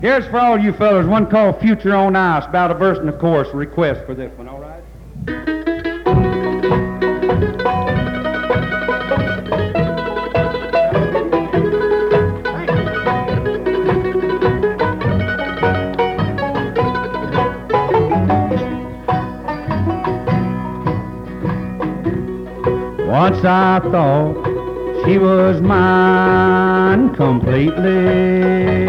Here's for all you fellas, one called Future on Ice, about a verse and a chorus request for this one, all right? Once I thought she was mine completely,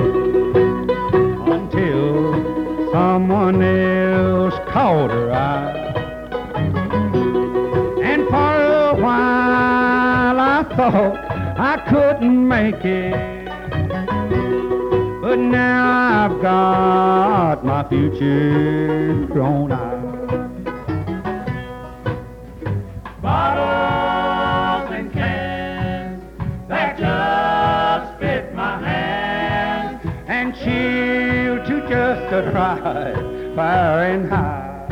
until someone else caught her eye. And for a while I thought I couldn't make it, but now I've got my future on ice. Bottles and cans that just fit my hand, And chilled to just the right Fahrenheit.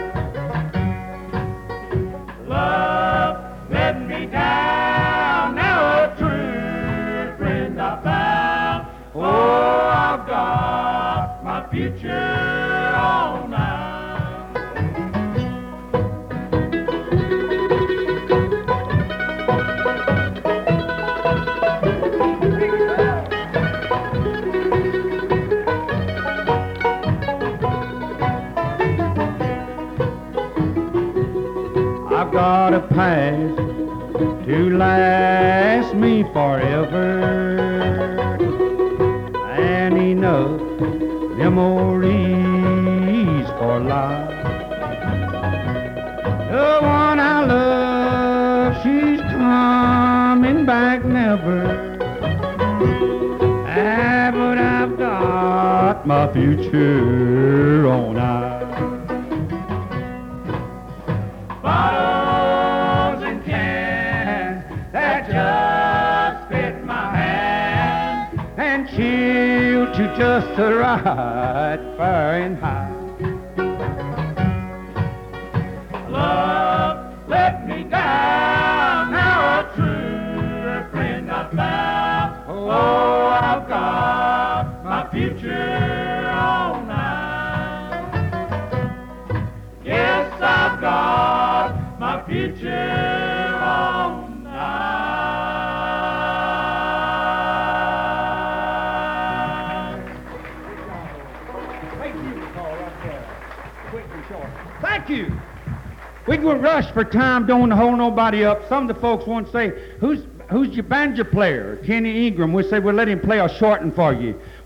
love let me down. Now a true friend I found. Oh, I've got my future on now. I've got a past to last me forever, and enough memories for life. The one I love, she's coming back never. Ah, but I've got my future on ice. Bottles and cans that just fit my hand, And chilled to just the right Fahrenheit. love let me down. Now a true friend I found. Oh, I've got my future on now. Yes, I've got my future on now. Thank you. We can rush for time, don't hold nobody up. Some of the folks want to say, who's your banjo player? Kenny Ingram. We say, we'll let him play a short one for you.